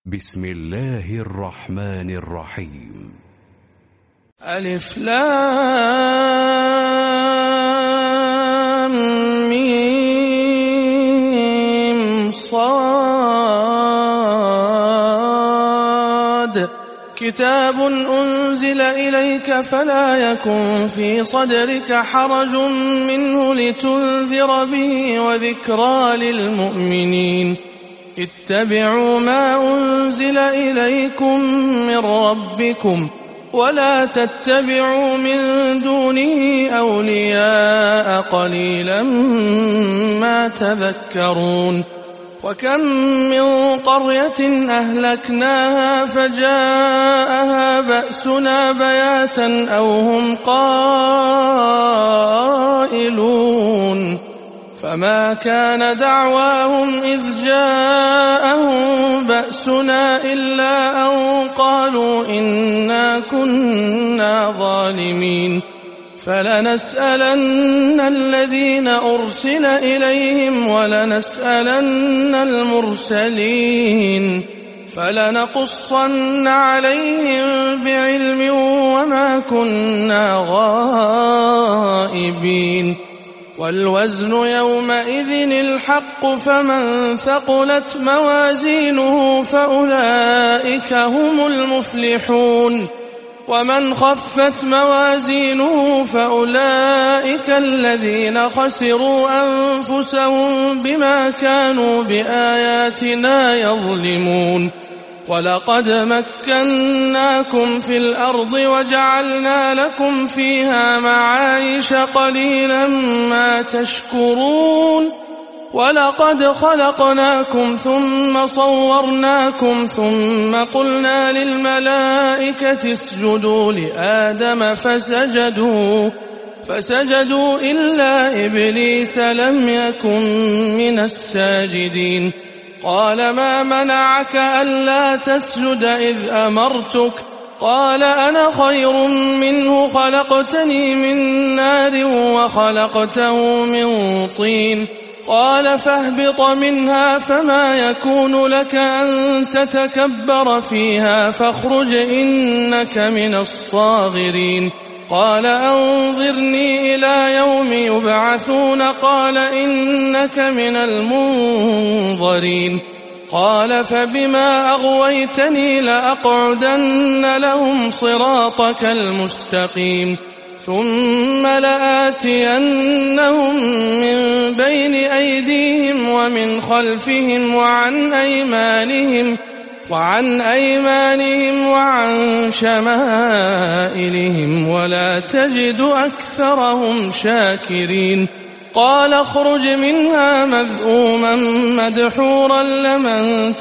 بسم الله الرحمن الرحيم. ألف لام ميم صاد كتاب أنزل إليك فلا يكن في صدرك حرج منه لتنذر به وذكرى للمؤمنين. اتبعوا ما أنزل إليكم من ربكم ولا تتبعوا من دونه أولياء قليلا ما تذكرون. وكم من قرية أهلكناها فجاءها بأسنا بياتا أو هم قائلون فما كان دعواهم إذ جاءهم بأسنا إلا أن قالوا إنا كنا ظالمين. فلنسألن الذين أرسل إليهم ولنسألن المرسلين فلنقصن عليهم بعلم وما كنا غائبين. والوزن يومئذ الحق فمن ثقلت موازينه فأولئك هم المفلحون ومن خفت موازينه فأولئك الذين خسروا أنفسهم بما كانوا بآياتنا يظلمون. ولقد مكناكم في الأرض وجعلنا لكم فيها معايش قليلا ما تشكرون. ولقد خلقناكم ثم صورناكم ثم قلنا للملائكة اسجدوا لآدم فسجدوا إلا إبليس لم يكن من الساجدين. قال ما منعك ألا تسجد إذ أمرتك؟ قال أنا خير منه خلقتني من نار وخلقته من طين. قال فاهبط منها فما يكون لك أن تتكبر فيها فاخرج إنك من الصاغرين. قال أنظرني إلى يوم يبعثون قال إنك من المنظرين. قال فبما أغويتني لأقعدن لهم صراطك المستقيم ثم لآتينهم من بين أيديهم ومن خلفهم وعن أيمانهم وعن شمائلهم ولا تجد أكثرهم شاكرين. قال اخرج منها مذءوما مدحورا لمن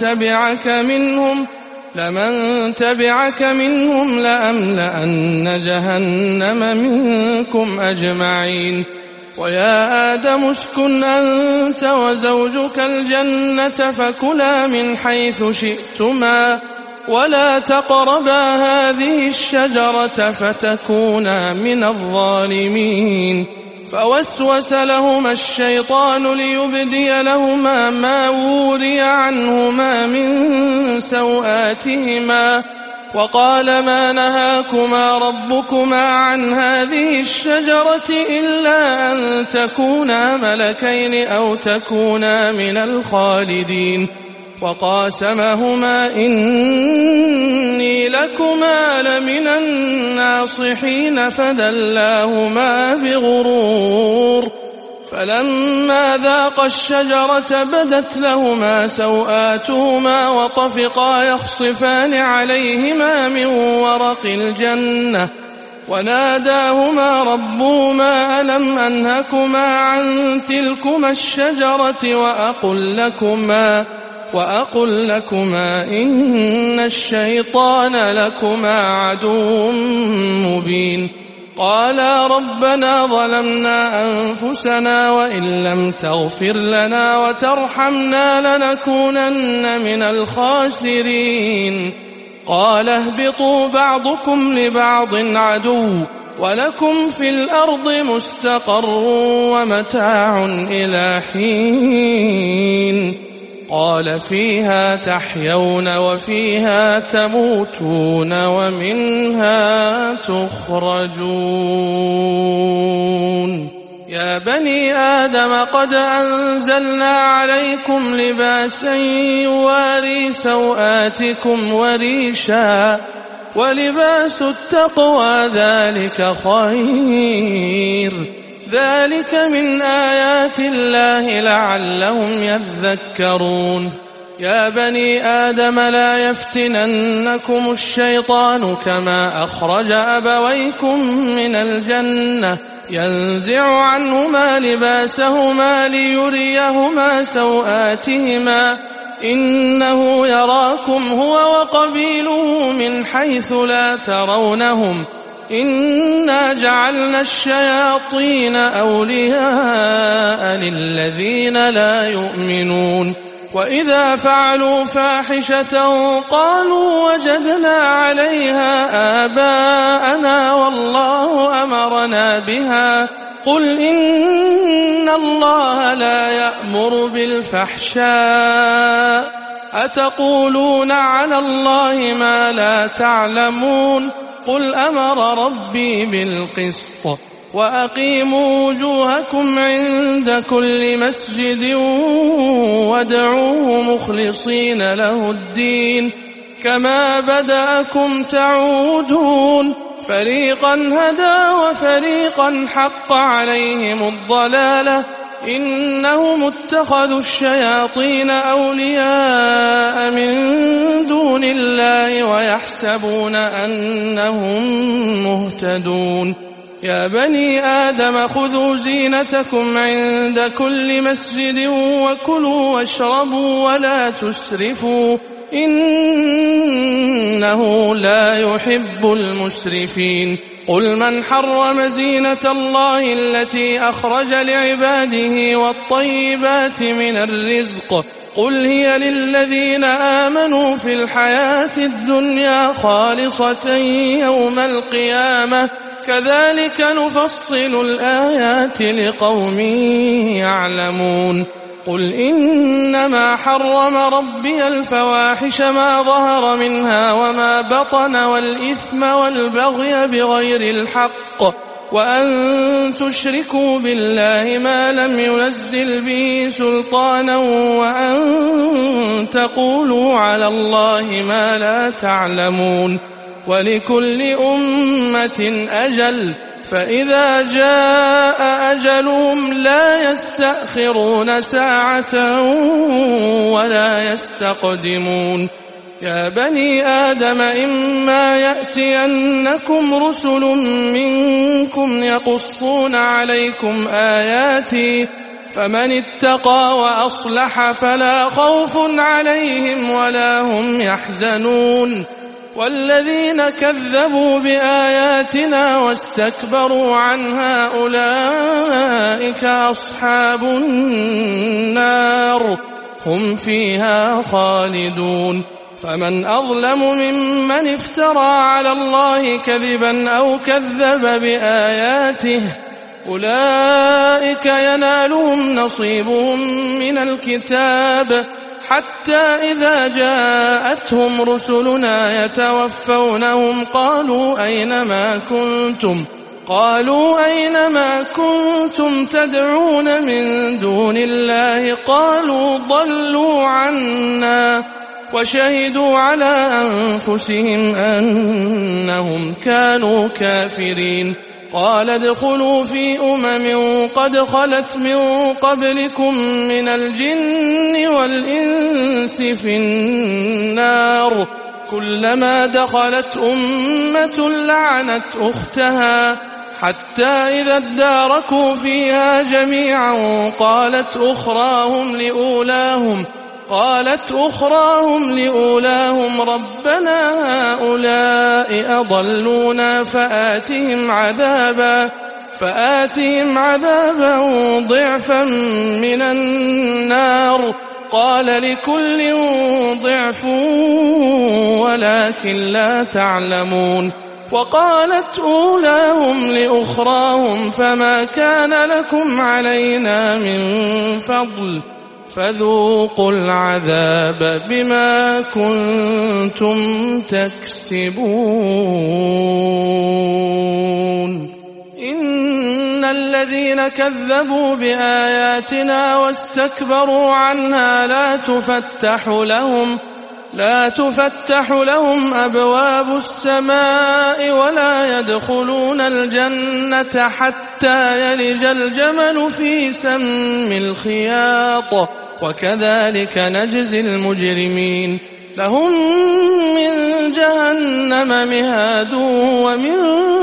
تبعك منهم لأملأن جهنم منكم أجمعين. ويا آدم اسكن أنت وزوجك الجنة فكلا من حيث شئتما ولا تقربا هذه الشجرة فتكونا من الظالمين. فوسوس لهما الشيطان ليبدي لهما ما وري عنهما من سوآتهما وقال ما نهاكما ربكما عن هذه الشجرة إلا أن تكونا ملكين أو تكونا من الخالدين. وقاسمهما إني لكما لمن الناصحين فدلاهما بغرور. فلما ذاقا الشجرة بدت لهما سوآتهما وطفقا يخصفان عليهما من ورق الجنة وناداهما ربهما ألم أنهكما عن تلكما الشجرة وأقل لكما إن الشيطان لكما عدو مبين. قالا ربنا ظلمنا أنفسنا وإن لم تغفر لنا وترحمنا لنكونن من الخاسرين. قال اهبطوا بعضكم لبعض عدو ولكم في الأرض مستقر ومتاع إلى حين. قال فيها تحيون وفيها تموتون ومنها تخرجون. يا بني آدم قد أنزلنا عليكم لباسا يواري سوآتكم وريشا ولباس التقوى ذلك خير ذلك من آيات الله لعلهم يذكرون. يا بني آدم لا يفتننكم الشيطان كما أخرج أبويكم من الجنة ينزع عنهما لباسهما ليريهما سوآتهما إنه يراكم هو وقبيله من حيث لا ترونهم إنا جعلنا الشياطين أولياء للذين لا يؤمنون. وإذا فعلوا فاحشة قالوا وجدنا عليها آباءنا والله أمرنا بها قل إن الله لا يأمر بالفحشاء أتقولون على الله ما لا تعلمون قل أمر ربي بالقسط وأقيموا وجوهكم عند كل مسجد وادعوه مخلصين له الدين كما بدأكم تعودون فريقا هدى وفريقا حق عليهم الضلالة إنهم اتخذوا الشياطين أولياء من دون الله ويحسبون أنهم مهتدون. يا بني آدم خذوا زينتكم عند كل مسجد وكلوا واشربوا ولا تسرفوا إنه لا يحب المسرفين. قل من حرم زينة الله التي أخرج لعباده والطيبات من الرزق قل هي للذين آمنوا في الحياة الدنيا خالصة يوم القيامة كذلك نفصل الآيات لقوم يعلمون. قل إنما حرم ربي الفواحش ما ظهر منها وما بطن والإثم والبغي بغير الحق وأن تشركوا بالله ما لم ينزل به سلطانا وأن تقولوا على الله ما لا تعلمون. ولكل أمة أجل فإذا جاء أجلهم لا يستأخرون ساعة ولا يستقدمون. يا بني آدم إما يأتينكم رسل منكم يقصون عليكم آياتي فمن اتقى وأصلح فلا خوف عليهم ولا هم يحزنون. والذين كذبوا بآياتنا واستكبروا عنها أولئك أصحاب النار هم فيها خالدون. فمن أظلم ممن افترى على الله كذبا أو كذب بآياته أولئك ينالهم نصيبهم من الكتاب حتى إذا جاءتهم رسلنا يتوفونهم قالوا أينما كنتم تدعون من دون الله قالوا ضلوا عنا وشهدوا على أنفسهم أنهم كانوا كافرين. قال ادخلوا في قد خلت من قبلكم من الجن والإنس في النار كلما دخلت أمة لعنت أختها حتى إذا اداركوا فيها جميعا قالت أخراهم لأولاهم ربنا هؤلاء أضلونا فآتهم عذابا ضعفا من النار قال لكل ضعف ولكن لا تعلمون. وقالت أولاهم لأخراهم فما كان لكم علينا من فضل فذوقوا العذاب بما كنتم تكسبون إن الذين كذبوا بآياتنا واستكبروا عنها لا تفتح لهم أبواب السماء ولا يدخلون الجنة حتى يلج الجمل في سم الخياط وكذلك نجزي المجرمين لهم من جهنم مهاد ومن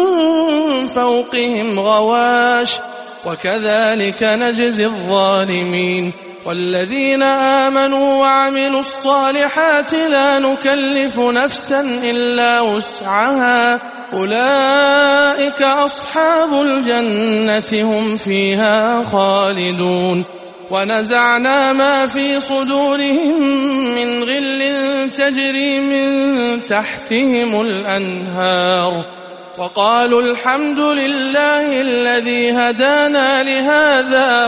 فوقهم غواش وكذلك نجزي الظالمين والذين آمنوا وعملوا الصالحات لا نكلف نفسا إلا وسعها أولئك أصحاب الجنة هم فيها خالدون ونزعنا ما في صدورهم من غل تجري من تحتهم الأنهار وقالوا الحمد لله الذي هدانا لهذا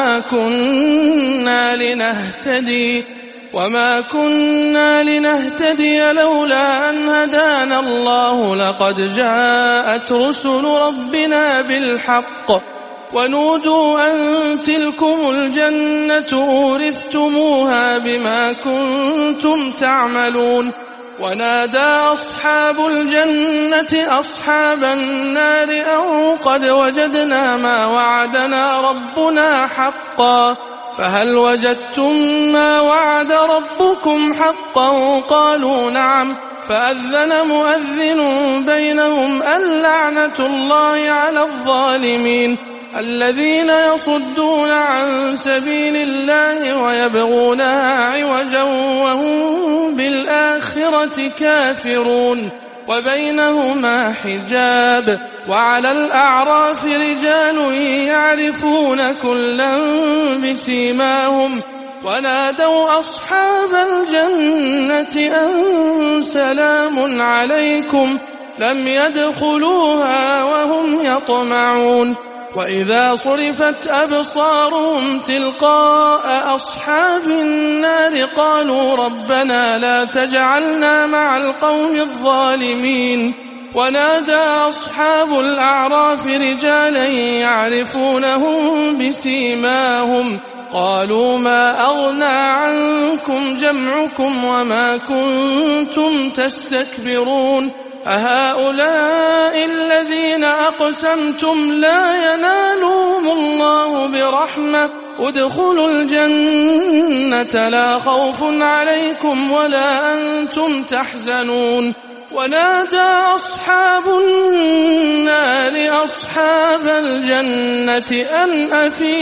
وما كنا لنهتدي لولا أن هدانا الله لقد جاءت رسل ربنا بالحق ونودوا أن تلكم الجنة أورثتموها بما كنتم تعملون ونادى أصحاب الجنة أصحاب النار أن قد وجدنا ما وعدنا ربنا حقا فهل وجدتم ما وعد ربكم حقا قالوا نعم فأذن مؤذن بينهم اللعنة الله على الظالمين الذين يصدون عن سبيل الله ويبغونها عوجا وهم بالآخرة كافرون وبينهما حجاب وعلى الأعراف رجال يعرفون كلا بسيماهم ونادوا أصحاب الجنة أن سلام عليكم لم يدخلوها وهم يطمعون وإذا صرفت أبصارهم تلقاء أصحاب النار قالوا ربنا لا تجعلنا مع القوم الظالمين ونادى أصحاب الأعراف رجالا يعرفونهم بسيماهم قالوا ما أغنى عنكم جمعكم وما كنتم تستكبرون أهؤلاء الذين أقسمتم لا ينالهم الله برحمة ادخلوا الجنة لا خوف عليكم ولا أنتم تحزنون ونادى أصحاب النار أصحاب الجنة أن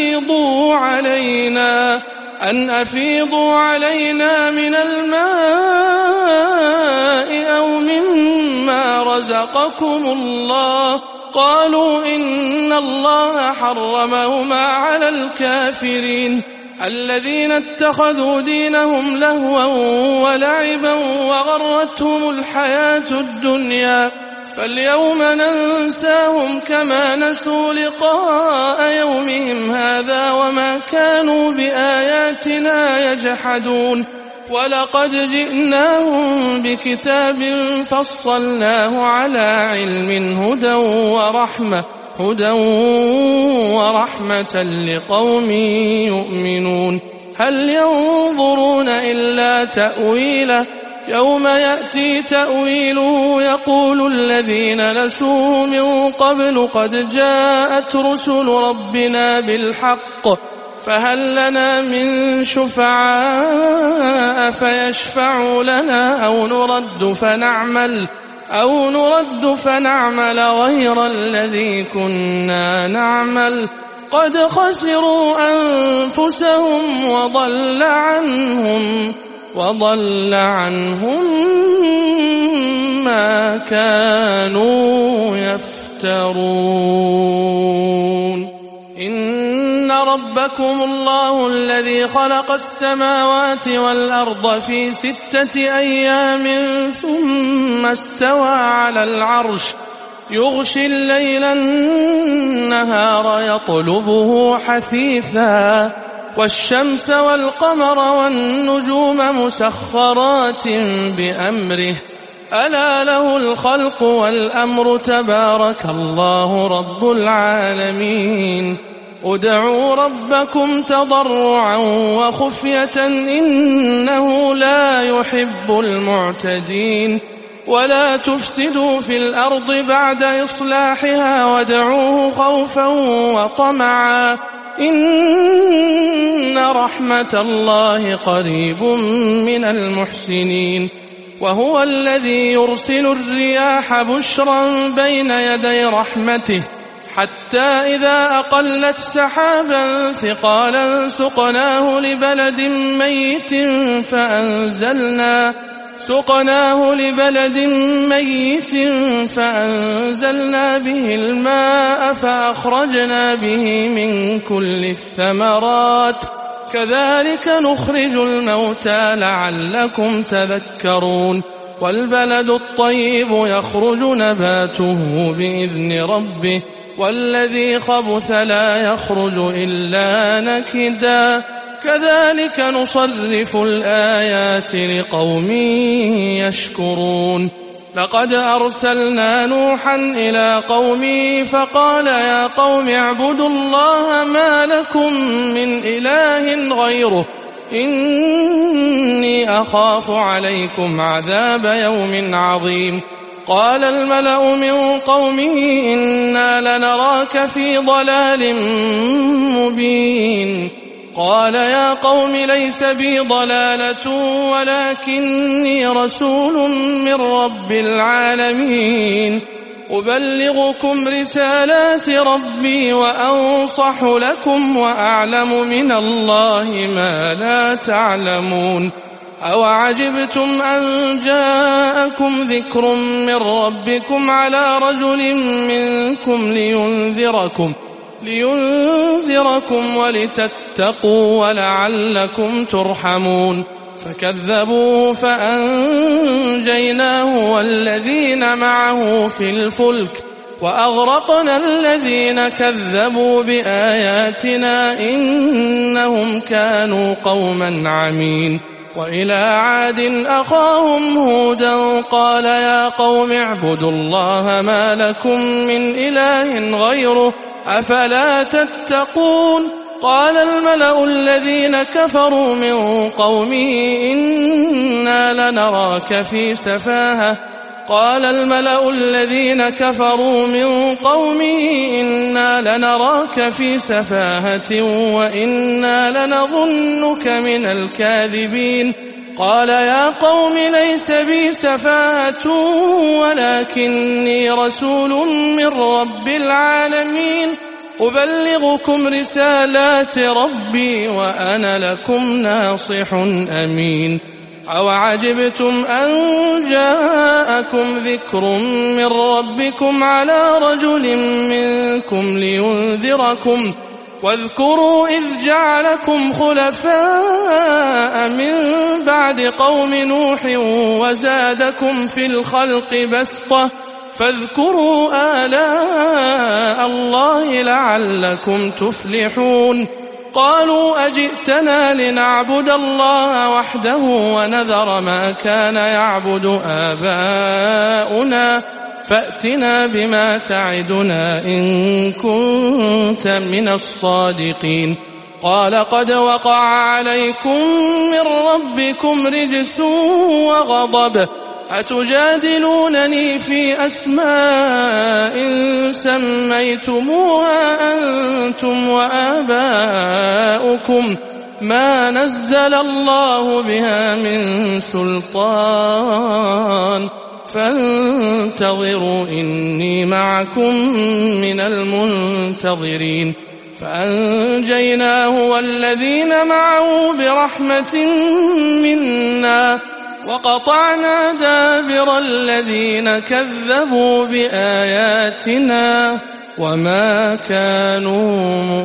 أفيضوا علينا من الماء أو مما رزقكم الله قالوا إن الله حرمهما على الكافرين الذين اتخذوا دينهم لهوا ولعبا وغرتهم الحياة الدنيا فاليوم ننساهم كما نسوا لقاء يومهم هذا وما كانوا بآياتنا يجحدون ولقد جئناهم بكتاب فصلناه على علم هدى ورحمة لقوم يؤمنون هل ينظرون إلا تأويله يوم يأتي تأويله يقول الذين نسوه من قبل قد جاءت رسل ربنا بالحق فهل لنا من شفعاء فيشفعوا لنا أو نرد فنعمل غير الذي كنا نعمل قد خسروا أنفسهم وضل عنهم ما كانوا يفترون إن ربكم الله الذي خلق السماوات والأرض في 6 أيام ثم استوى على العرش يغشي الليل النهار يطلبه حثيثا والشمس والقمر والنجوم مسخرات بأمره ألا له الخلق والأمر تبارك الله رب العالمين ادعوا ربكم تضرعا وخفية إنه لا يحب المعتدين ولا تفسدوا في الأرض بعد إصلاحها وادعوه خوفا وطمعا إن رحمة الله قريب من المحسنين وهو الذي يرسل الرياح بشرا بين يدي رحمته حتى إذا أقلت سحابا ثقالا سقناه لبلد ميت فأنزلنا به الماء فأخرجنا به من كل الثمرات كذلك نخرج الموتى لعلكم تذكرون والبلد الطيب يخرج نباته بإذن ربه والذي خبث لا يخرج إلا نكدا كذلك نصرف الآيات لقوم يشكرون لقد أرسلنا نوحا إلى قومه فقال يا قوم اعبدوا الله ما لكم من إله غيره إني أخاف عليكم عذاب يوم عظيم قال الملأ من قومه إنا لنراك في ضلال مبين قال يا قوم ليس بي ضلالة ولكني رسول من رب العالمين أبلغكم رسالات ربي وأنصح لكم وأعلم من الله ما لا تعلمون أوعجبتم أن جاءكم ذكر من ربكم على رجل منكم لينذركم ولتتقوا ولعلكم ترحمون فكذبوه فأنجيناه والذين معه في الفلك وأغرقنا الذين كذبوا بآياتنا إنهم كانوا قوما عمين وإلى عاد أخاهم هودا قال يا قوم اعبدوا الله ما لكم من إله غيره أفلا تتقون قال الملأ الذين كفروا من قومه إنا لنراك في سفاهة وإنا لنظنك من الكاذبين قال يا قوم ليس بي سفاهة ولكني رسول من رب العالمين أبلغكم رسالات ربي وأنا لكم ناصح أمين أوعجبتم أن جاءكم ذكر من ربكم على رجل منكم لينذركم واذكروا إذ جعلكم خلفاء من بعد قوم نوح وزادكم في الخلق بسطة فاذكروا آلاء الله لعلكم تفلحون قالوا أجئتنا لنعبد الله وحده ونذر ما كان يعبد آباؤنا فأتنا بما تعدنا إن كنت من الصادقين قال قد وقع عليكم من ربكم رجس وغضب أتجادلونني في أسماء سميتموها أنتم وآباؤكم ما نزل الله بها من سلطان فانتظروا إني معكم من المنتظرين فأنجيناه والذين معه برحمة منا وقطعنا دابر الذين كذبوا بآياتنا وما كانوا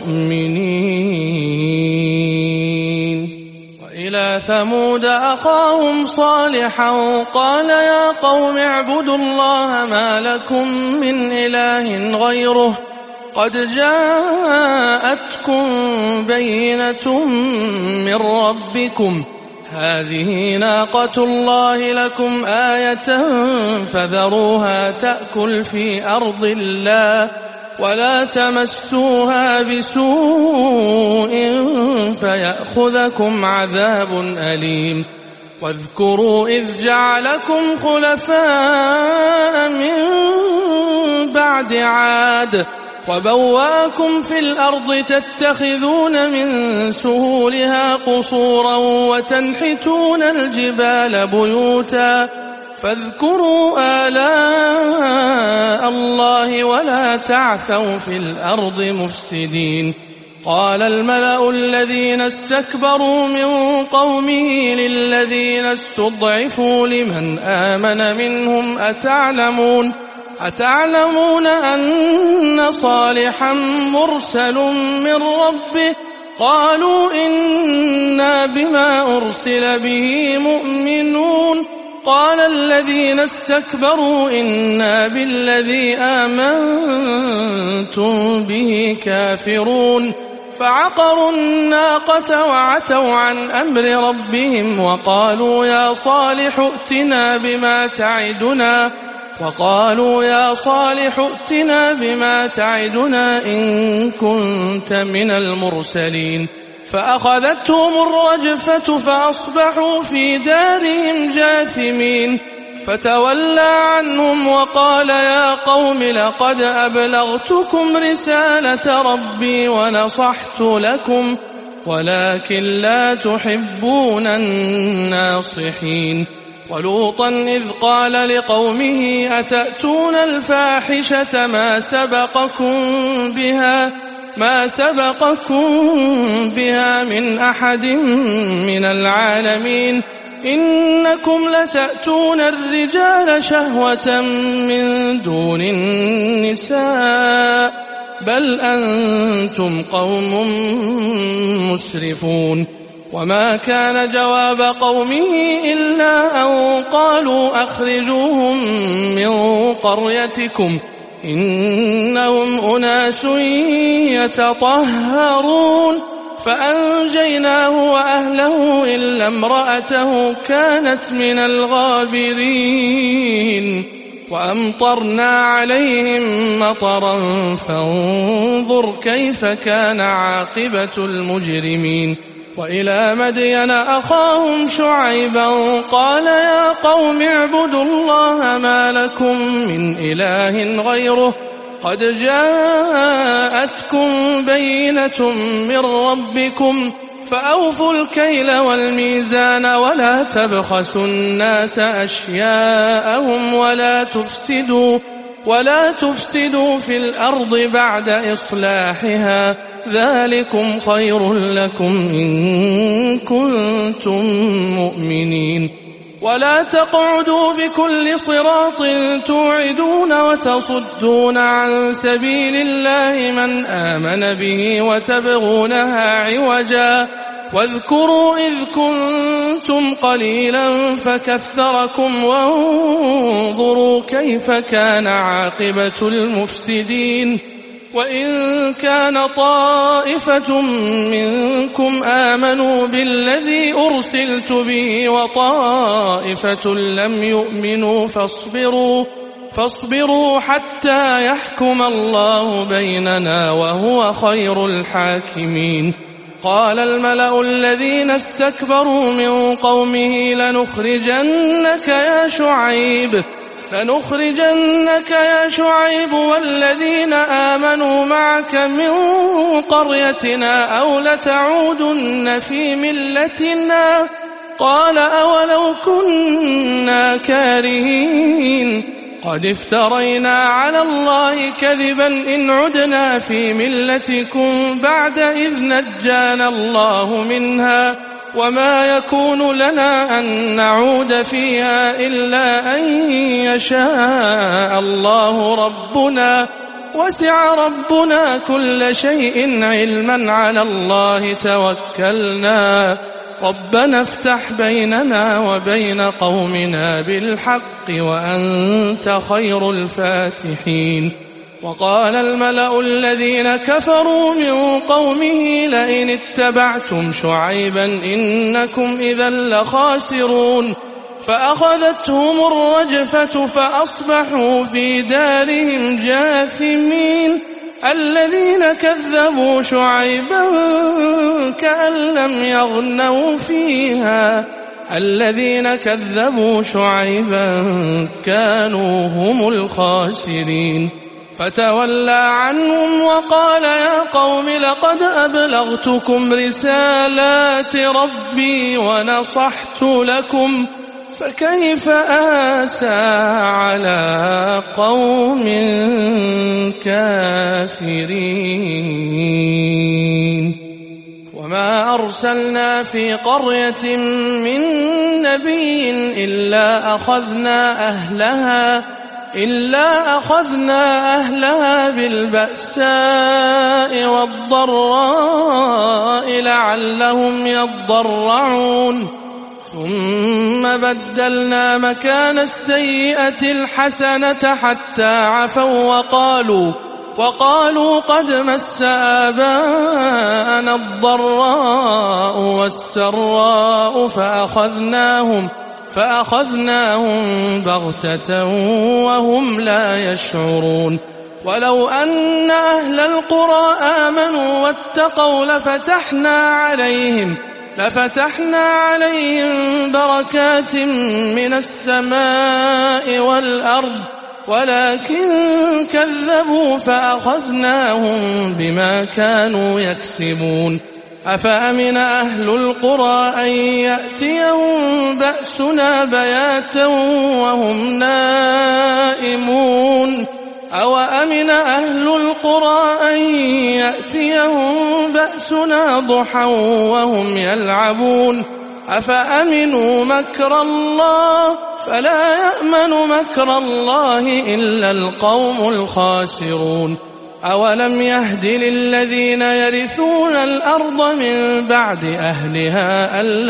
مؤمنين وإلى ثمود أخاهم صالحا قال يا قوم اعبدوا الله ما لكم من إله غيره قد جاءتكم بينة من ربكم هذه ناقة الله لكم آية فذروها تأكل في أرض الله ولا تمسوها بسوء فيأخذكم عذاب أليم واذكروا إذ جعلكم خلفاء من بعد عاد وبواكم في الأرض تتخذون من سهولها قصورا وتنحتون الجبال بيوتا فاذكروا آلاء الله ولا تعثوا في الأرض مفسدين قال الملأ الذين استكبروا من قومه للذين استضعفوا لمن آمن منهم أتعلمون أن صالحا مرسل من ربه قالوا إنا بما أرسل به مؤمنون قال الذين استكبروا إنا بالذي آمنتم به كافرون فعقروا الناقة وعتوا عن أمر ربهم وقالوا يا صالح ائتنا بما تعدنا إن كنت من المرسلين فأخذتهم الرجفة فأصبحوا في دارهم جاثمين فتولى عنهم وقال يا قوم لقد أبلغتكم رسالة ربي ونصحت لكم ولكن لا تحبون الناصحين ولوطا إذ قال لقومه أتأتون الفاحشة ما سبقكم بها من أحد من العالمين إنكم لتأتون الرجال شهوة من دون النساء بل أنتم قوم مسرفون وما كان جواب قومه إلا أن قالوا أخرجوهم من قريتكم إنهم أناس يتطهرون فأنجيناه وأهله إلا امرأته كانت من الغابرين وأمطرنا عليهم مطرا فانظر كيف كان عاقبة المجرمين وإلى مدين أخاهم شعيبا قال يا قوم اعبدوا الله ما لكم من إله غيره قد جاءتكم بينة من ربكم فأوفوا الكيل والميزان ولا تبخسوا الناس أشياءهم ولا تفسدوا في الأرض بعد إصلاحها ذلكم خير لكم إن كنتم مؤمنين ولا تقعدوا بكل صراط توعدون وتصدون عن سبيل الله من آمن به وتبغونها عوجا واذكروا إذ كنتم قليلا فكثركم وانظروا كيف كان عاقبة المفسدين وإن كان طائفة منكم آمنوا بالذي أرسلت به وطائفة لم يؤمنوا فاصبروا حتى يحكم الله بيننا وهو خير الحاكمين قال الملأ الذين استكبروا من قومه لنخرجنك يا شعيب والذين آمنوا معك من قريتنا أو لتعودن في ملتنا قال أولو كنا كارهين قد افترينا على الله كذبا إن عدنا في ملتكم بعد إذ نجانا الله منها وما يكون لنا أن نعود فيها إلا أن يشاء الله ربنا وسع ربنا كل شيء علما على الله توكلنا ربنا افتح بيننا وبين قومنا بالحق وأنت خير الفاتحين وقال الملأ الذين كفروا من قومه لئن اتبعتم شعيبا إنكم إذا لخاسرون فأخذتهم الرجفة فأصبحوا في دارهم جاثمين الذين كذبوا شعيبا كأن لم يغنوا فيها الذين كذبوا شعيبا كانوا هم الخاسرين فتولى عنهم وقال يا قوم لقد أبلغتكم رسالات ربي ونصحت لكم فكيف آسى على قوم كافرين وما أرسلنا في قرية من نبي إلا أخذنا أهلها بالبأساء والضراء لعلهم يضرعون ثم بدلنا مكان السيئة الحسنة حتى عفوا وقالوا قد مس آباءنا الضراء والسراء فأخذناهم بغتة وهم لا يشعرون ولو أن أهل القرى آمنوا واتقوا لفتحنا عليهم بركات من السماء والأرض ولكن كذبوا فأخذناهم بما كانوا يكسبون أفأمن أهل القرى أن يأتيهم بأسنا بياتا وهم نائمون أوأمن أهل القرى أن يأتيهم بأسنا ضحى وهم يلعبون أفأمنوا مكر الله فلا يأمن مكر الله إلا القوم الخاسرون أولم يهد للذين يرثون الأرض من بعد أهلها أن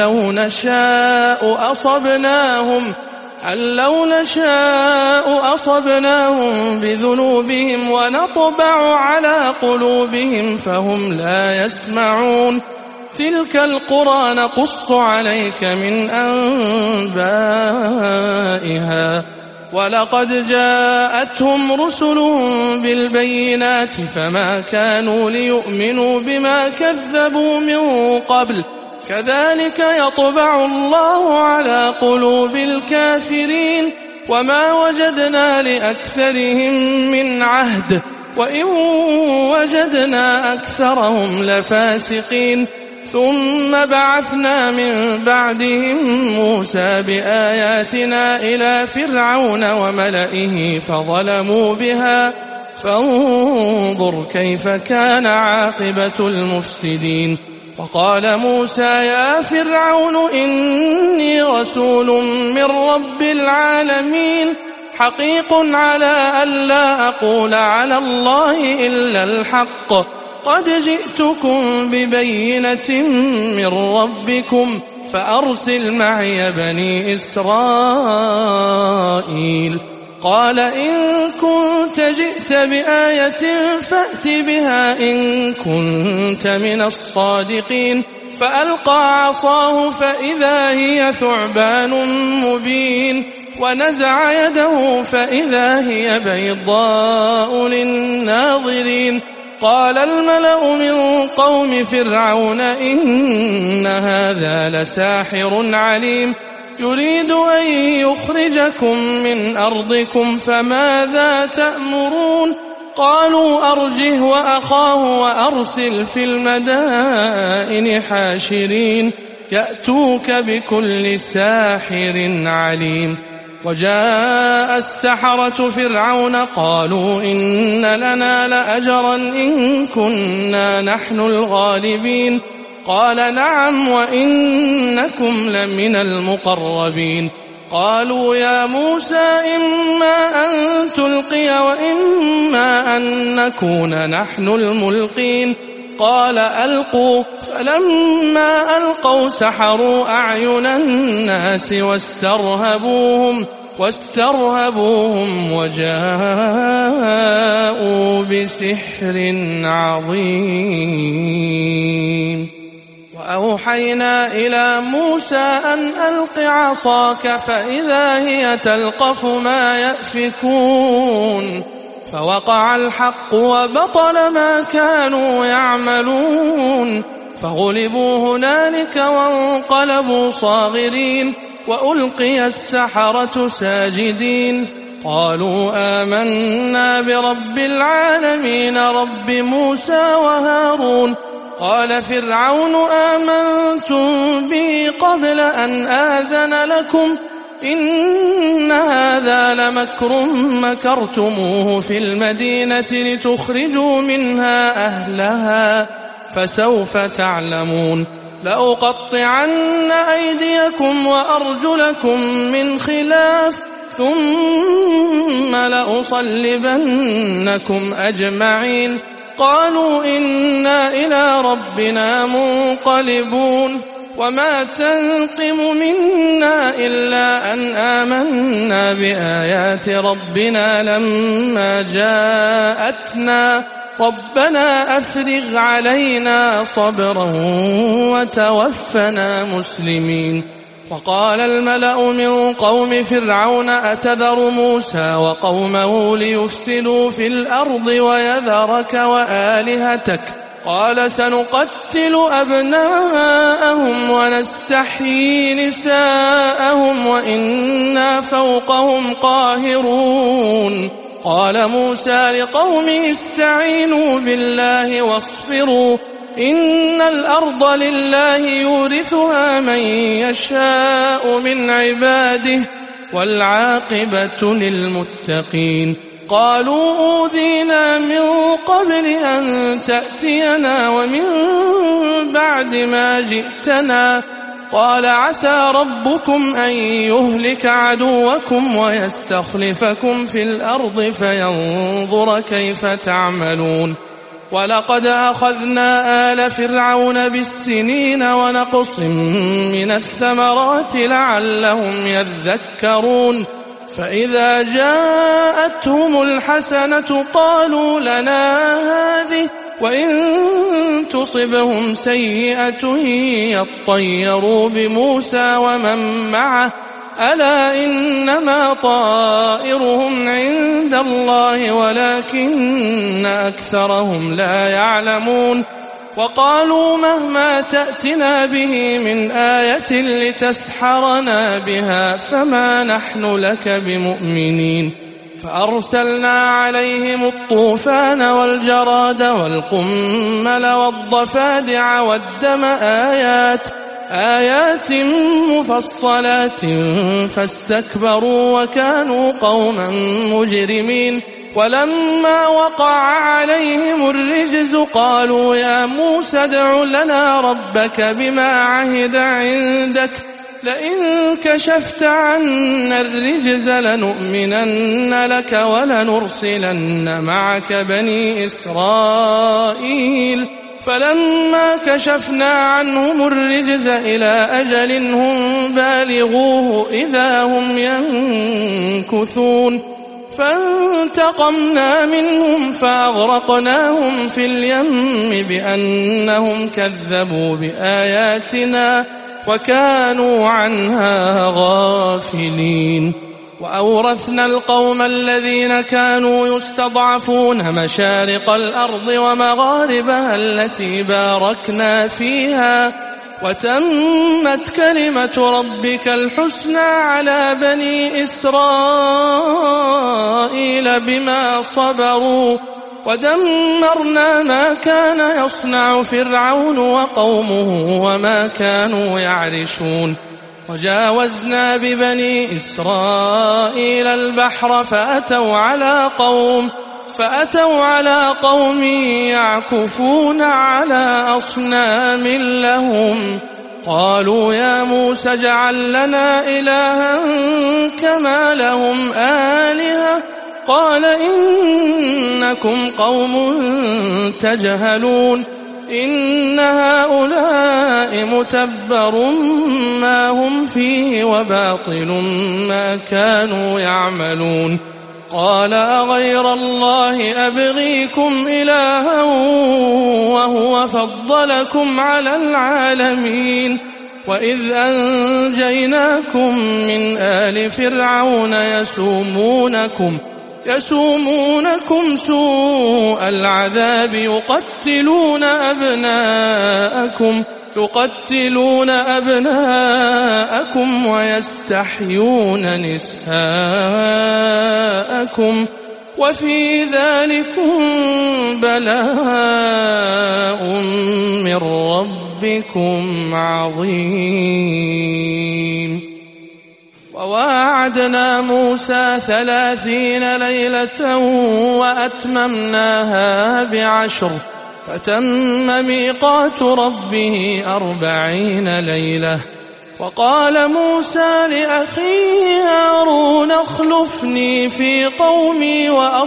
لو نشاء أصبناهم بذنوبهم ونطبع على قلوبهم فهم لا يسمعون تلك القرى نقص عليك من أنبائها ولقد جاءتهم رسلهم بالبينات فما كانوا ليؤمنوا بما كذبوا من قبل كذلك يطبع الله على قلوب الكافرين وما وجدنا لأكثرهم من عهد وإن وجدنا أكثرهم لفاسقين ثم بعثنا من بعدهم موسى بآياتنا إلى فرعون وملئه فظلموا بها فانظر كيف كان عاقبة المفسدين وقال موسى يا فرعون إني رسول من رب العالمين حقيق على ألا أقول على الله إلا الحق قد جئتكم ببينة من ربكم فأرسل معي بني إسرائيل قال إن كنت جئت بآية فأت بها إن كنت من الصادقين فألقى عصاه فإذا هي ثعبان مبين ونزع يده فإذا هي بيضاء للناظرين قال الملأ من قوم فرعون إن هذا لساحر عليم يريد أن يخرجكم من أرضكم فماذا تأمرون قالوا أرجه وأخاه وأرسل في المدائن حاشرين يأتوك بكل ساحر عليم وجاء السحرة فرعون قالوا إن لنا لأجرا إن كنا نحن الغالبين قال نعم وإنكم لمن المقربين قالوا يا موسى إما أن تلقي وإما أن نكون نحن الملقين قال ألقوا فلما ألقوا سحروا أعين الناس واسترهبوهم وجاءوا بسحر عظيم. وأوحينا إلى موسى أن ألق عصاك فإذا هي تلقف ما يأفكون فوقع الحق وبطل ما كانوا يعملون فغلبوا هنالك وانقلبوا صاغرين وألقي السحرة ساجدين قالوا آمنا برب العالمين رب موسى وهارون. قال فرعون آمنتم بي قبل أن آذن لكم إن هذا لمكر مكرتموه في المدينة لتخرجوا منها أهلها فسوف تعلمون. لأقطعن أيديكم وأرجلكم من خلاف ثم لأصلبنكم أجمعين. قالوا إنا إلى ربنا منقلبون. وما تنقم منا إلا أن آمنا بآيات ربنا لما جاءتنا ربنا أفرغ علينا صبرا وتوفنا مسلمين. وقال الملأ من قوم فرعون أتذر موسى وقومه ليفسدوا في الأرض ويذرك وآلهتك قال سنقتل أبناءهم ونستحيي نساءهم وإنا فوقهم قاهرون. قال موسى لقومه استعينوا بالله واصبروا إن الأرض لله يورثها من يشاء من عباده والعاقبة للمتقين. قالوا أوذينا من قبل أن تأتينا ومن بعد ما جئتنا قال عسى ربكم أن يهلك عدوكم ويستخلفكم في الأرض فينظر كيف تعملون. ولقد أخذنا آل فرعون بالسنين ونقص من الثمرات لعلهم يذكرون. فإذا جاءتهم الحسنة قالوا لنا هذه وإن تصبهم سيئة يطيروا بموسى ومن معه ألا إنما طائرهم عند الله ولكن أكثرهم لا يعلمون. وقالوا مهما تأتنا به من آية لتسحرنا بها فما نحن لك بمؤمنين. فأرسلنا عليهم الطوفان والجراد والقمل والضفادع والدم آيات مفصلات فاستكبروا وكانوا قوما مجرمين. ولما وقع عليهم الرجز قالوا يا موسى ادع لنا ربك بما عهد عندك لئن كشفت عنا الرجز لنؤمنن لك ولنرسلن معك بني إسرائيل. فلما كشفنا عنهم الرجز إلى أجل هم بالغوه إذا هم ينكثون. فانتقمنا منهم فأغرقناهم في اليم بأنهم كذبوا بآياتنا وكانوا عنها غافلين. وأورثنا القوم الذين كانوا يستضعفون مشارق الأرض ومغاربها التي باركنا فيها وتمت كلمة ربك الحسنى على بني إسرائيل بما صبروا ودمرنا ما كان يصنع فرعون وقومه وما كانوا يعرشون. وجاوزنا ببني إسرائيل البحر فأتوا على قوم يعكفون على أصنام لهم قالوا يا موسى اجعل لنا إلها كما لهم آلهة قال إنكم قوم تجهلون. إن هؤلاء متبر ما هم فيه وباطل ما كانوا يعملون قال أغير الله أبغيكم إلها وهو فضلكم على العالمين وإذ أنجيناكم من آل فرعون يسومونكم سوء العذاب يقتلون أبناءكم ويستحيون نساءكم وفي ذلكم بلاء من ربكم عظيم. وواعدنا موسى 30 ليلة وأتممناها ب10 فتم ميقات ربه 40 ليلة. وقال موسى لأخيه هارون اخلفني في قومي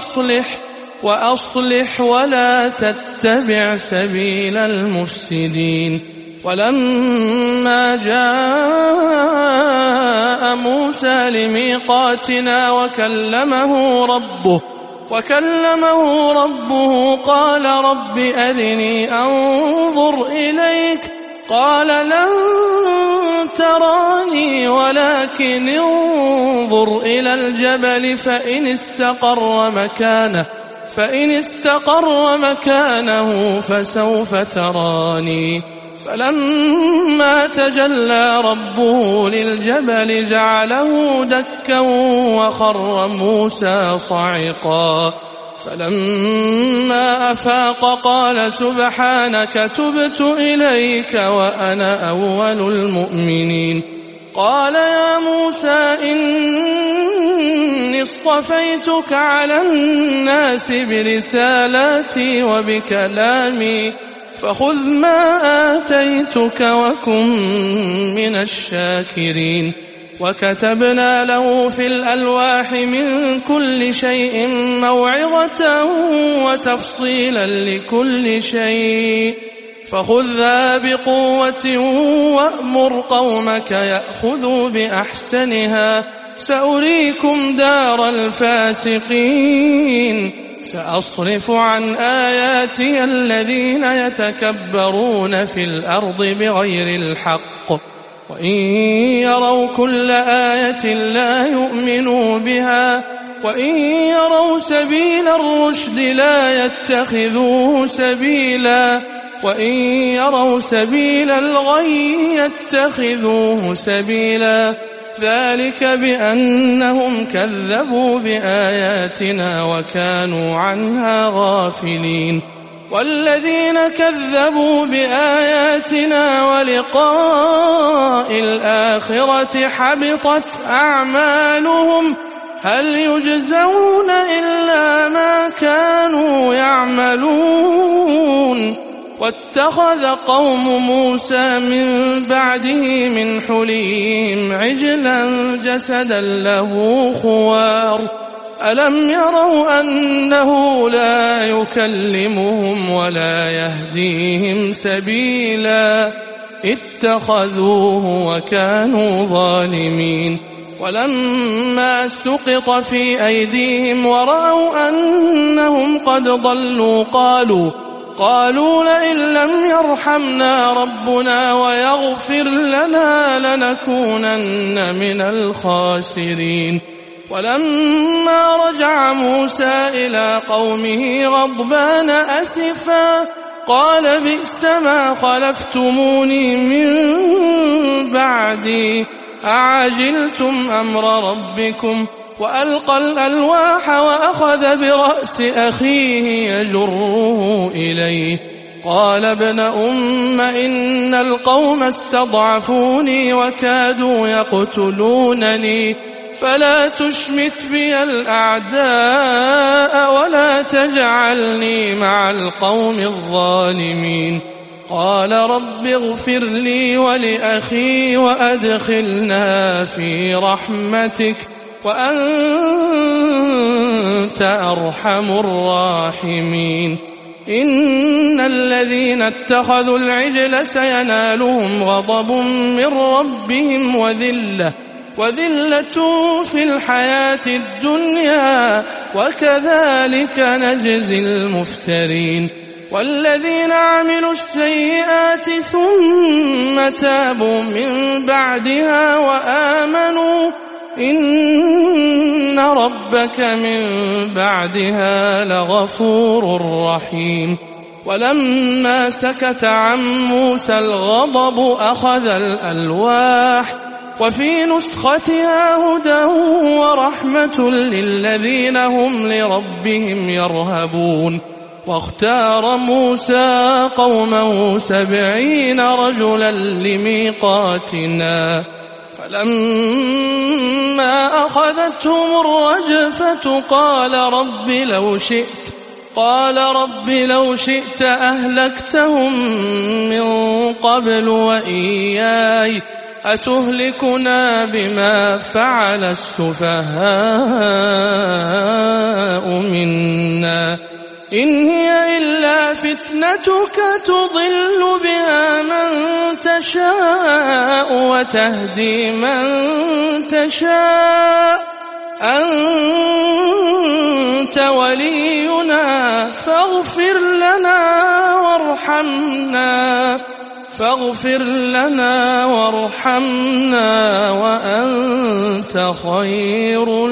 وأصلح ولا تتبع سبيل المفسدين. ولما جاء موسى لميقاتنا وكلمه ربه قال رب أرني أنظر إليك قال لن تراني ولكن انظر إلى الجبل فإن استقر مكانه فسوف تراني. فلما تجلى ربه للجبل جعله دكا وخر موسى صعقا. فلما أفاق قال سبحانك تبت إليك وأنا أول المؤمنين. قال يا موسى إني اصطفيتك على الناس برسالاتي وبكلامي فخذ ما آتيتك وكن من الشاكرين. وكتبنا له في الألواح من كل شيء موعظة وتفصيلا لكل شيء فخذها بقوة وأمر قومك يأخذوا بأحسنها سأريكم دار الفاسقين. سأصرف عن آياتي الذين يتكبرون في الأرض بغير الحق وإن يروا كل آية لا يؤمنوا بها وإن يروا سبيل الرشد لا يتخذوه سبيلا وإن يروا سبيل الغي يتخذوه سبيلا ذلك بأنهم كذبوا بآياتنا وكانوا عنها غافلين. والذين كذبوا بآياتنا ولقاء الآخرة حبطت أعمالهم هل يجزون إلا ما كانوا يعملون. واتخذ قوم موسى من بعده من حليهم عجلا جسدا له خوار ألم يروا أنه لا يكلمهم ولا يهديهم سبيلا اتخذوه وكانوا ظالمين. ولما سقط في أيديهم ورأوا أنهم قد ضلوا قالوا لئن لم يرحمنا ربنا ويغفر لنا لنكونن من الخاسرين. ولما رجع موسى إلى قومه غضبان أسفا قال بئس ما خلفتموني من بعدي أعجلتم أمر ربكم وألقى الألواح وأخذ برأس أخيه يجره إليه قال ابن أم إن القوم استضعفوني وكادوا يقتلونني فلا تشمت بي الأعداء ولا تجعلني مع القوم الظالمين. قال رب اغفر لي ولأخي وأدخلنا في رحمتك وأنت أرحم الراحمين. إن الذين اتخذوا العجل سينالهم غضب من ربهم وذلة في الحياة الدنيا وكذلك نجزي المفترين والذين عملوا السيئات ثم تابوا من بعدها وآمنوا إن ربك من بعدها لغفور رحيم ولما سكت عن موسى الغضب أخذ الألواح وفي نسختها هدى ورحمة للذين هم لربهم يرهبون واختار موسى قومه 70 رجلا لميقاتنا فلما أخذتهم الرجفة قال رب لو شئت أهلكتهم من قبل وإياي أتهلكنا بما فعل السفهاء منا إن هي إلا فتنتك تضل بها من تشاء وتهدي من تشاء أنت ولينا فاغفر لنا وارحمنا وأنت خير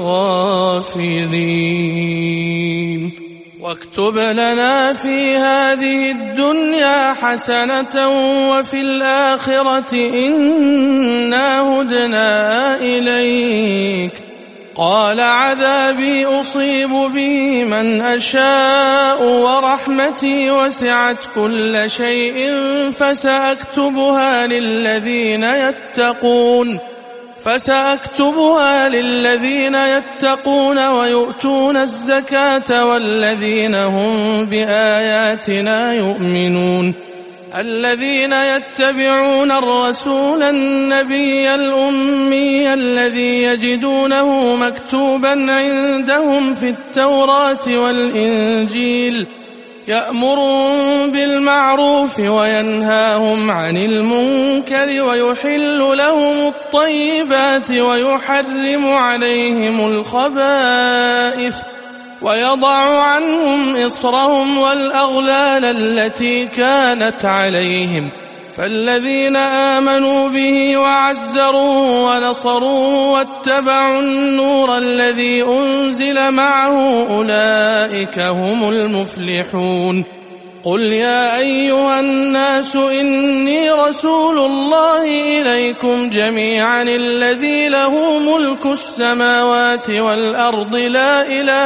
الغافرين واكتب لنا في هذه الدنيا حسنة وفي الآخرة إنا هدنا إليك قال عذابي أصيب به من أشاء ورحمتي وسعت كل شيء فسأكتبها للذين يتقون ويؤتون الزكاة والذين هم بآياتنا يؤمنون الذين يتبعون الرسول النبي الأمي الذي يجدونه مكتوبا عندهم في التوراة والإنجيل يأمرهم بالمعروف وينهاهم عن المنكر ويحل لهم الطيبات ويحرم عليهم الخبائث ويضع عنهم إصرهم والأغلال التي كانت عليهم فالذين آمنوا به وعزروه ونصروه واتبعوا النور الذي أنزل معه أولئك هم المفلحون قل يا أيها الناس إني رسول الله إليكم جميعا الذي له ملك السماوات والأرض لا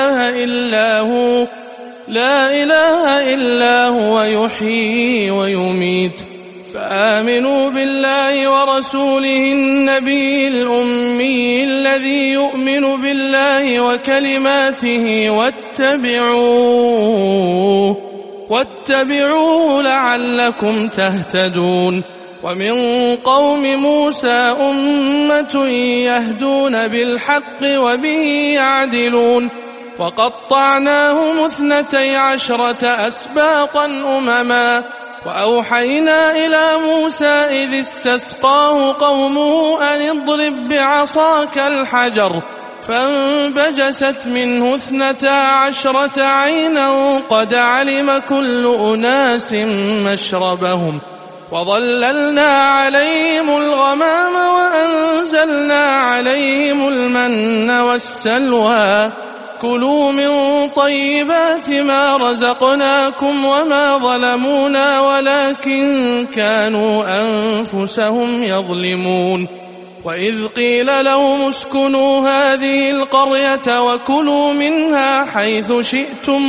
إله إلا هو يحيي ويميت فآمنوا بالله ورسوله النبي الأمي الذي يؤمن بالله وكلماته واتبعوه لعلكم تهتدون ومن قوم موسى أمة يهدون بالحق وبه يعدلون وقطعناهم 12 أسباطا أمما وأوحينا إلى موسى إذ استسقاه قومه أن اضرب بعصاك الحجر فانبجست منه 12 عينا قد علم كل أناس مشربهم وظللنا عليهم الغمام وأنزلنا عليهم المن والسلوى كلوا من طيبات ما رزقناكم وما ظلمونا ولكن كانوا أنفسهم يظلمون وإذ قيل لهم اسكنوا هذه القرية وكلوا منها حيث شئتم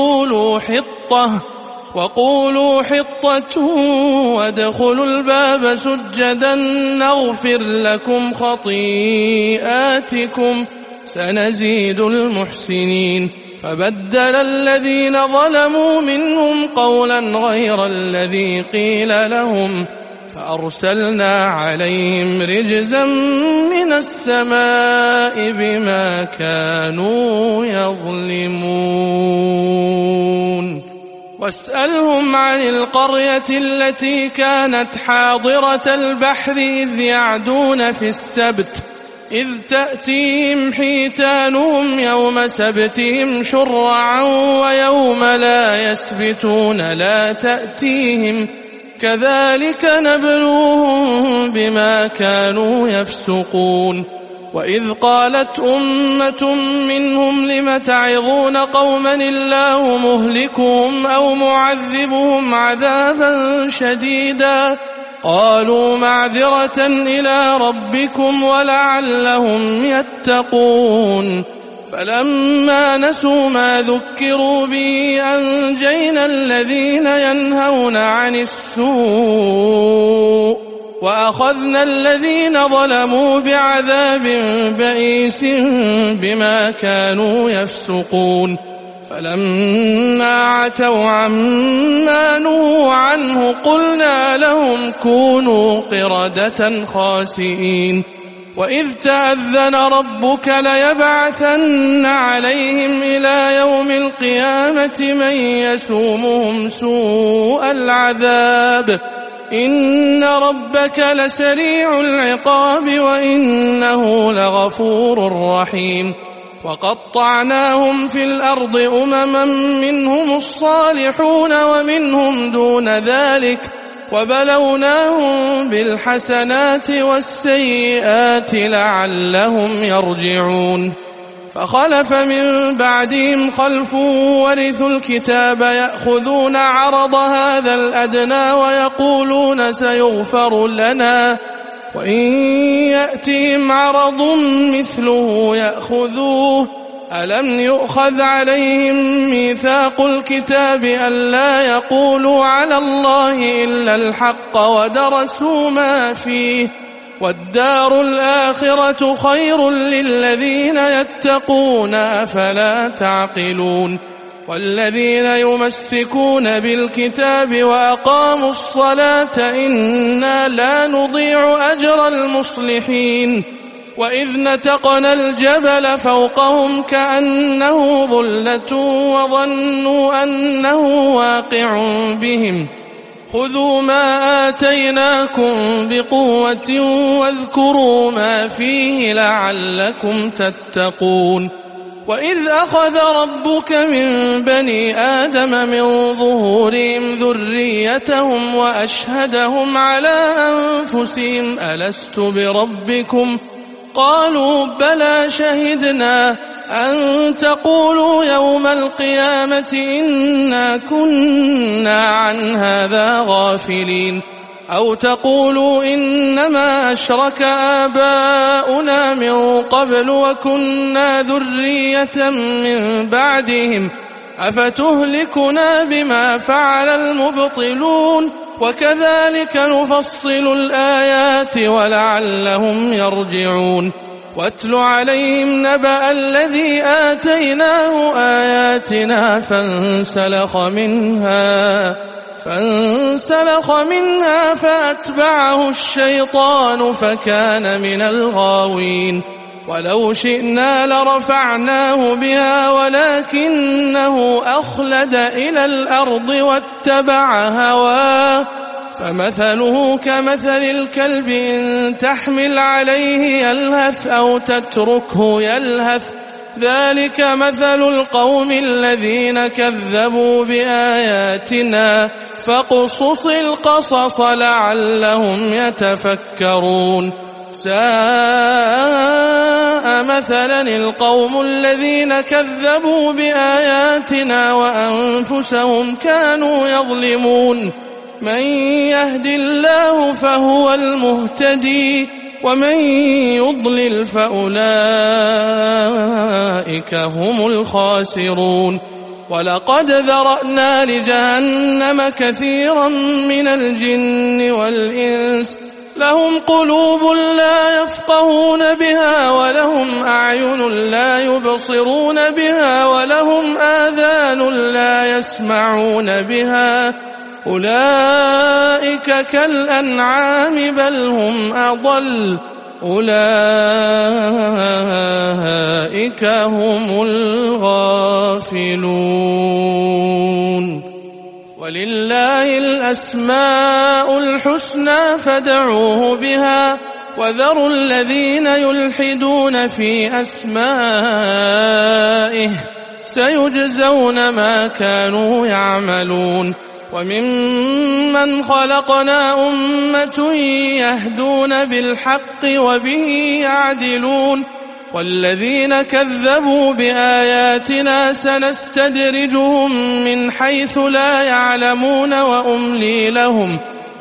وقولوا حطة وادخلوا الباب سجدا نغفر لكم خطيئاتكم سنزيد المحسنين فبدل الذين ظلموا منهم قولا غير الذي قيل لهم فأرسلنا عليهم رجزا من السماء بما كانوا يظلمون واسألهم عن القرية التي كانت حاضرة البحر إذ يعدون في السبت إذ تأتيهم حيتانهم يوم سبتهم شرعا ويوم لا يسبتون لا تأتيهم كذلك نبلوهم بما كانوا يفسقون وإذ قالت أمة منهم لم تعظون قوما الله مهلكهم أو معذبهم عذابا شديدا قالوا معذرة إلى ربكم ولعلهم يتقون فلما نسوا ما ذكروا به أنجينا الذين ينهون عن السوء وأخذنا الذين ظلموا بعذاب بئيس بما كانوا يفسقون فلما عتوا عما نهوا عنه قلنا لهم كونوا قردة خاسئين وإذ تأذن ربك ليبعثن عليهم إلى يوم القيامة من يسومهم سوء العذاب إن ربك لسريع العقاب وإنه لغفور رحيم وقطعناهم في الأرض أمما منهم الصالحون ومنهم دون ذلك وبلوناهم بالحسنات والسيئات لعلهم يرجعون فخلف من بعدهم خلف ورثوا الكتاب يأخذون عرض هذا الأدنى ويقولون سيغفر لنا وإن يأتهم عرض مثله يأخذوه ألم يؤخذ عليهم ميثاق الكتاب ألا يقولوا على الله إلا الحق ودرسوا ما فيه والدار الآخرة خير للذين يتقون أفلا تعقلون والذين يمسكون بالكتاب وأقاموا الصلاة إنا لا نضيع أجر المصلحين وإذ نتقنا الجبل فوقهم كأنه ظلة وظنوا أنه واقع بهم خذوا ما آتيناكم بقوة واذكروا ما فيه لعلكم تتقون وإذ أخذ ربك من بني آدم من ظهورهم ذريتهم وأشهدهم على أنفسهم ألست بربكم قالوا بلى شهدنا أن تقولوا يوم القيامة إنا كنا عن هذا غافلين أو تقولوا إنما أشرك آباؤنا من قبل وكنا ذرية من بعدهم أفتهلكنا بما فعل المبطلون وكذلك نفصل الآيات ولعلهم يرجعون واتل عليهم نبأ الذي آتيناه آياتنا فانسلخ منها فأتبعه الشيطان فكان من الغاوين ولو شئنا لرفعناه بها ولكنه أخلد إلى الأرض واتبع هواه فمثله كمثل الكلب إن تحمل عليه يلهث أو تتركه يلهث ذلك مثل القوم الذين كذبوا بآياتنا فاقصص القصص لعلهم يتفكرون ساء مثلا القوم الذين كذبوا بآياتنا وأنفسهم كانوا يظلمون من يهد الله فهو المهتدي ومن يضلل فأولئك هم الخاسرون ولقد ذرأنا لجهنم كثيرا من الجن والإنس لهم قلوب لا يفقهون بها ولهم أعين لا يبصرون بها ولهم آذان لا يسمعون بها أولئك كالأنعام بل هم أضل أولئك هم الغافلون ولله الأسماء الحسنى فادعوه بها وذروا الذين يلحدون في أسمائه سيجزون ما كانوا يعملون وممن خلقنا أمة يهدون بالحق وبه يعدلون والذين كذبوا بآياتنا سنستدرجهم من حيث لا يعلمون وأملي لهم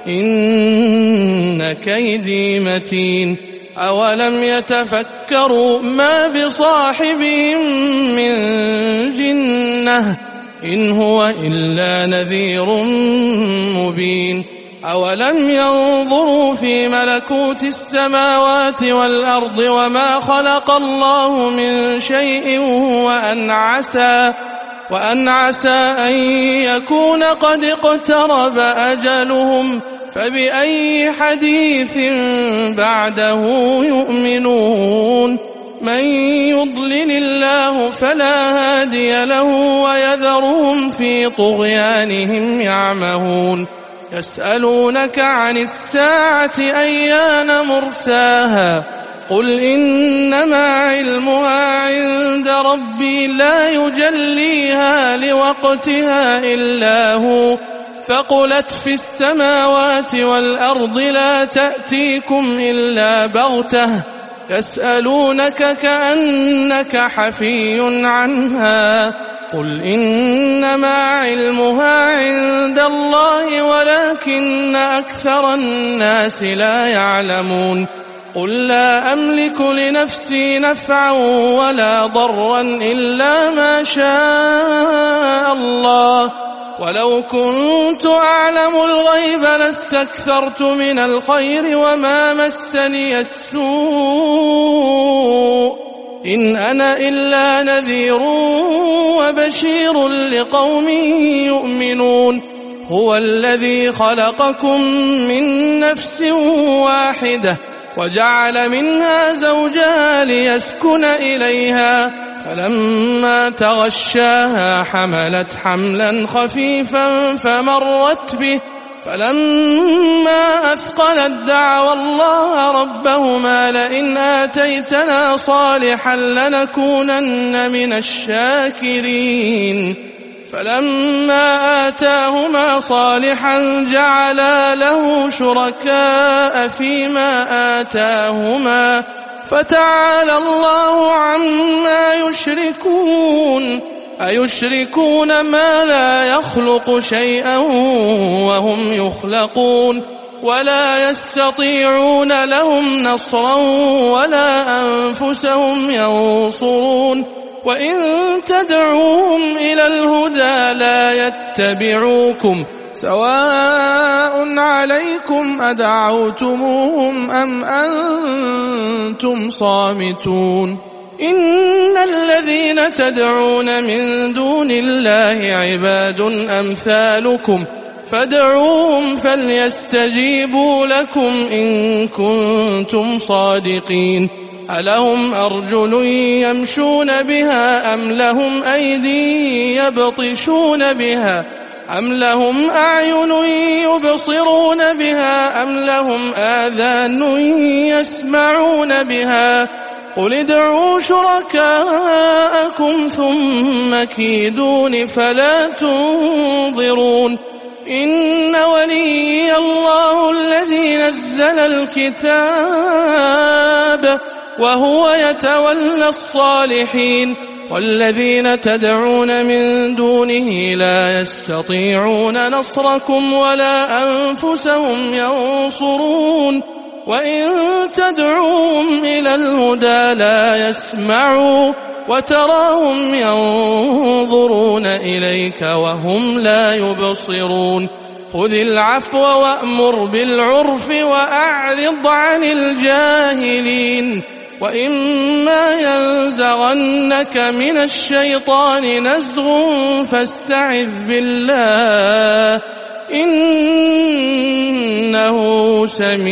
إن كيدي متين أولم يتفكروا ما بصاحبهم من جنة إن هو إلا نذير مبين أولم ينظروا في ملكوت السماوات والأرض وما خلق الله من شيء وأن عسى أن يكون قد اقترب أجلهم فبأي حديث بعده يؤمنون من يضلل الله فلا هادي له ويذرهم في طغيانهم يعمهون يسألونك عن الساعة أيان مرساها قل إنما علمها عند ربي لا يجليها لوقتها إلا هو ثقلت في السماوات والأرض لا تأتيكم إلا بغتة يسألونك كأنك حفي عنها قل إنما علمها عند الله ولكن أكثر الناس لا يعلمون قل لا أملك لنفسي نفعا ولا ضرا إلا ما شاء الله ولو كنت أعلم الغيب لاستكثرت من الخير وما مسني السوء إن أنا إلا نذير وبشير لقوم يؤمنون هو الذي خلقكم من نفس واحدة وجعل منها زوجها ليسكن إليها فلما تغشاها حملت حملا خفيفا فمرت به فلما أثقلت دعوا الله ربهما لئن آتيتنا صالحا لنكونن من الشاكرين فلما آتاهما صالحا جعلا له شركاء فيما آتاهما فتعالى الله عما يشركون أيشركون ما لا يخلق شيئا وهم يخلقون ولا يستطيعون لهم نصرا ولا أنفسهم ينصرون وإن تدعوهم إلى الهدى لا يتبعوكم سواء عليكم أدعوتموهم أم أنتم صامتون إن الذين تدعون من دون الله عباد أمثالكم فادعوهم فليستجيبوا لكم إن كنتم صادقين ألهم أرجل يمشون بها أم لهم أيدي يبطشون بها أم لهم أعين يبصرون بها أم لهم آذان يسمعون بها قل ادعوا شركاءكم ثم كيدون فلا تنظرون إن وليي الله الذي نزل الكتاب وهو يتولى الصالحين والذين تدعون من دونه لا يستطيعون نصركم ولا أنفسهم ينصرون وإن تدعوهم إلى الهدى لا يسمعوا وتراهم ينظرون إليك وهم لا يبصرون خذ العفو وأمر بالعرف وأعرض عن الجاهلين وإما ينزغنك من الشيطان نزغ فاستعذ بالله إنه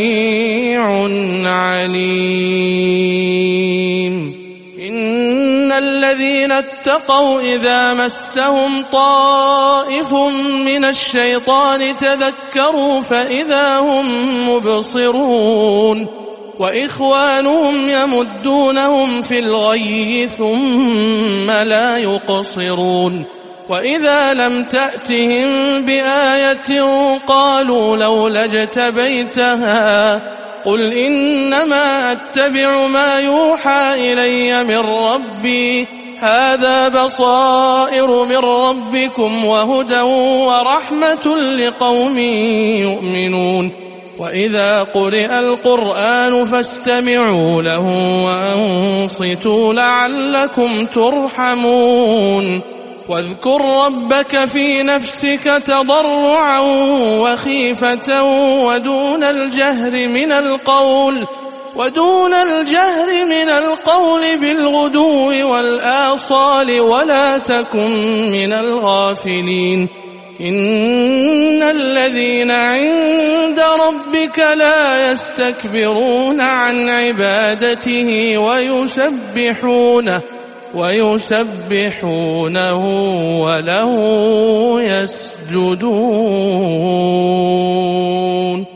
سميع عليم إن الذين اتقوا إذا مسهم طائف من الشيطان تذكروا فإذا هم مبصرون وإخوانهم يمدونهم في الغي ثم لا يقصرون وإذا لم تأتهم بآية قالوا لولا اجتبيتها قل إنما أتبع ما يوحى إلي من ربي هذا بصائر من ربكم وهدى ورحمة لقوم يؤمنون وإذا قرئ القرآن فاستمعوا له وأنصتوا لعلكم ترحمون واذكر ربك في نفسك تضرعا وخيفة ودون الجهر من القول بالغدو والآصال ولا تكن من الغافلين إن الذين عند ربك لا يستكبرون عن عبادته ويسبحونه وله يسجدون